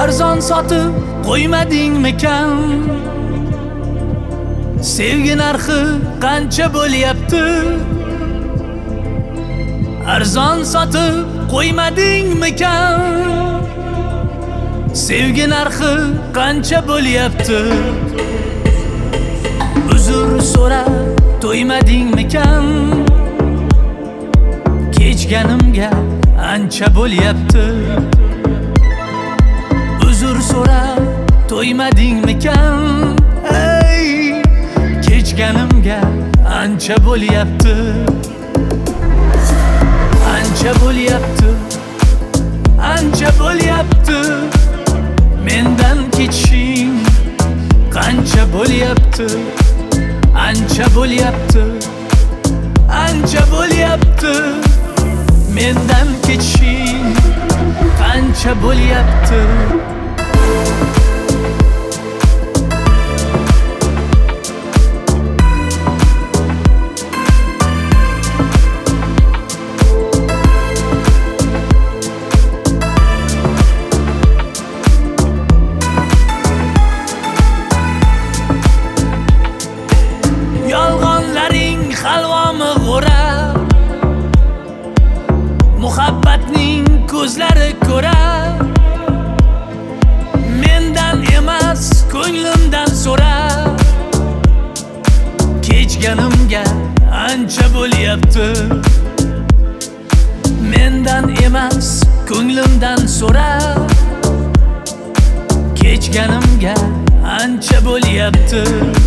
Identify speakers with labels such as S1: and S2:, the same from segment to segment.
S1: arzon sotib qo'ymadingmikan? Sevgi narxi qancha bo'lyapti? Arzon sotib qo'ymadingmikan? Sevgi narxi qancha bo'lyapti? Uzr so'rab to'ymadingmikan? Kechganimga ancha bo'lyapti. Uzr so'rab to'ymadingmikan? Ey, kechganimga ancha bo'lyapti. Ancha bo'lyapti, ancha bo'lyapti. Mendan ketishing qancha bo'lyapti? Ancha bo'lyapti, ancha bo'lyapti. Mendan ketishing qancha bo'lyapti? Yolg'onlaring halvomi g'o'rab, muhabbatning ko'zlari ko'rab. Mendan emas, ko'nglimdan so'rab. Kechganimga ancha bo'lyapti. Mendan emas, ko'nglimdan so'rab. Kechganimga ancha bo'lyapti.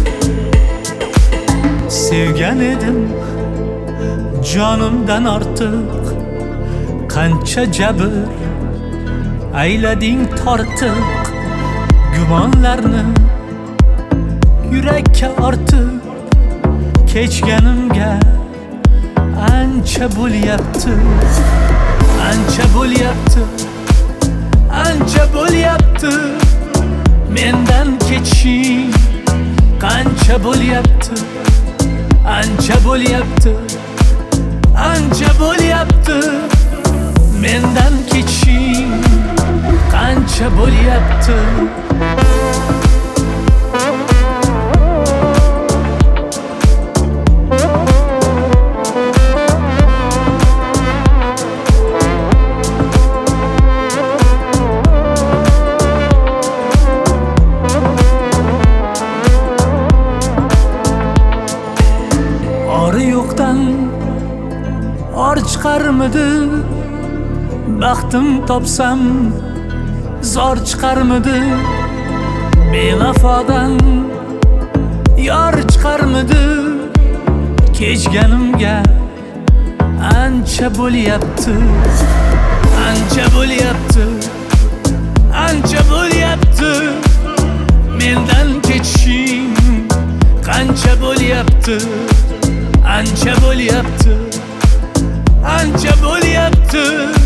S1: Sevgan edim jonimdan ortiq, qancha jabr aylading tortiq. Gumonlarni yurakka ortib, kechganimga ancha bo'lyapti. Ancha bo'lyapti, ancha bo'lyapti. Mendan ketishing qancha bo'lyapti? Ancha bo'lyapti, ancha bo'lyapti. Mendan ketishing qancha bo'lyapti? Ori yo'qdan or chiqarmidi? Baxtim topsam zor chiqarmidi? Bevafodan yor chiqarmidi? Kechganimga ancha bo'lyapti. Ancha bo'lyapti, ancha bo'lyapti. Mendan ketishing qancha bo'lyapti? Ancha bo'lyapti, ancha bo'lyapti.